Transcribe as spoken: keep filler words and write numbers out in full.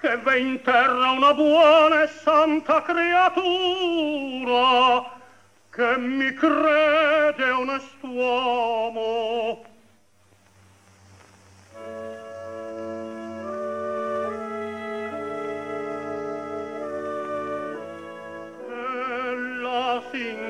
che v'è in terra una buona e santa creatura che mi crede onest'uomo. Ella si